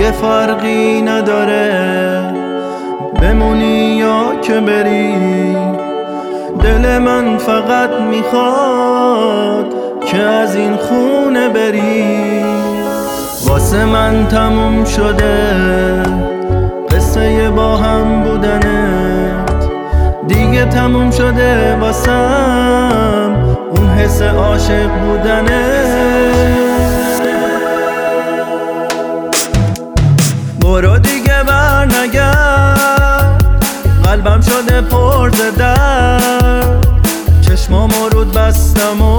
دیگه فرقی نداره بمونی یا که بری. دل من فقط میخواد که از این خونه بری. واسه من تموم شده قصه با هم بودنت، دیگه تموم شده واسم اون حس عاشق بودنت. برو دیگه بر نگرد، قلبم شده پر ز درد، چشمامو رود بستم و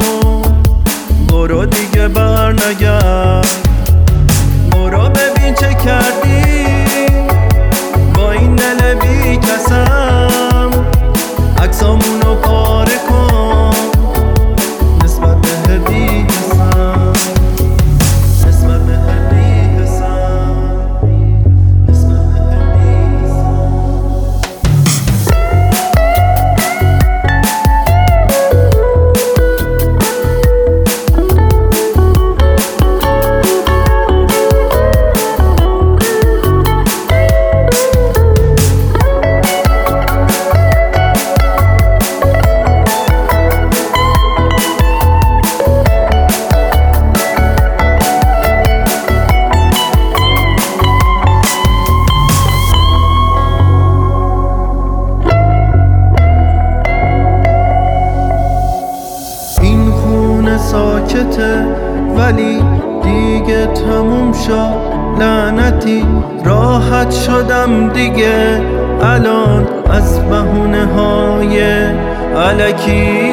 برو دیگه بر نگرد. برو ببین چه کردی با این دل بی کسم، عکسامونو پاره کن نسبت به بی حسم، نسبت به بی حسم، نسبت به بی حسم. ساکته ولی دیگه تموم شد لعنتی، راحت شدم دیگه الان از بهونه های الکی.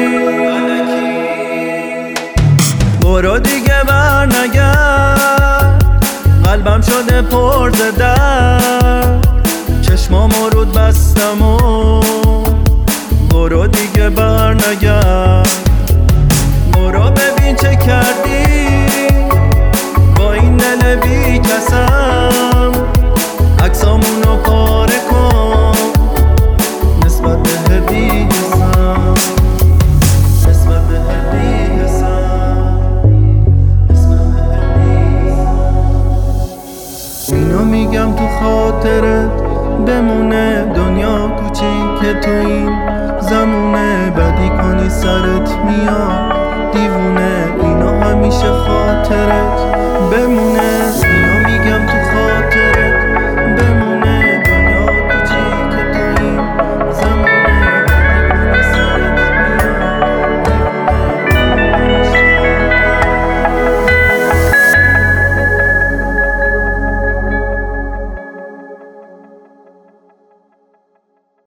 برو دیگه بر نگرد، قلبم شده پر ز درد، چشمامو رود بستم و برو دیگه بر نگرد. برو ببین چه کردی با این دل بی کسم، عکسامونو پاره کن نسبت به بی حسم، نسبت به بی حسم، نسبت به بی حسم. اینو میگم تو خاطرت بمونه، دنیا کوچیکه تو این زمونه، بدی کنی سرت میاد دیوونه. اینو همیشه خاطره